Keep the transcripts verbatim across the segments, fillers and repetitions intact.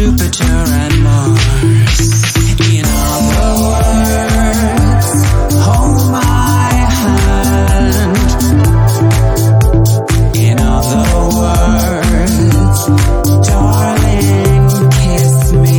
Jupiter and Mars. In other words, hold my hand. In other words, darling, kiss me.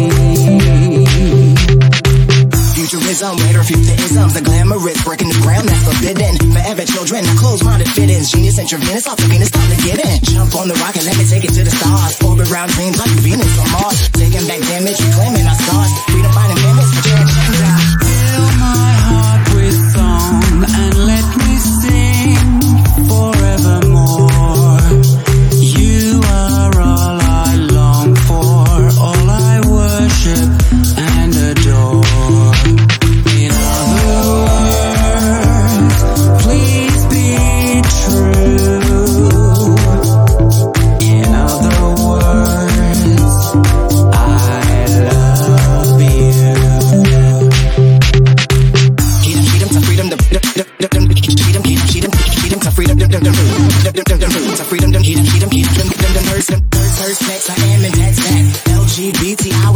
Futurism, later futurism, the glamorous, breaking the ground that's forbidden. Forever children, close-minded fit-ins, genius intravenous, off the Venus, time to get in. Jump on the rocket, let me take it to the stars. Orbit round dreams like Venus or Mars. Taking back damage, reclaiming our scars. Freedom fighting limits, but you're Fill my heart with song and let me sing forevermore. You are all I long for, all I worship and adore. In other words, please be true. In other words, I love you. freedom to freedom to freedom freedom freedom freedom to freedom to freedom freedom freedom freedom First next I am and that's that L G B T I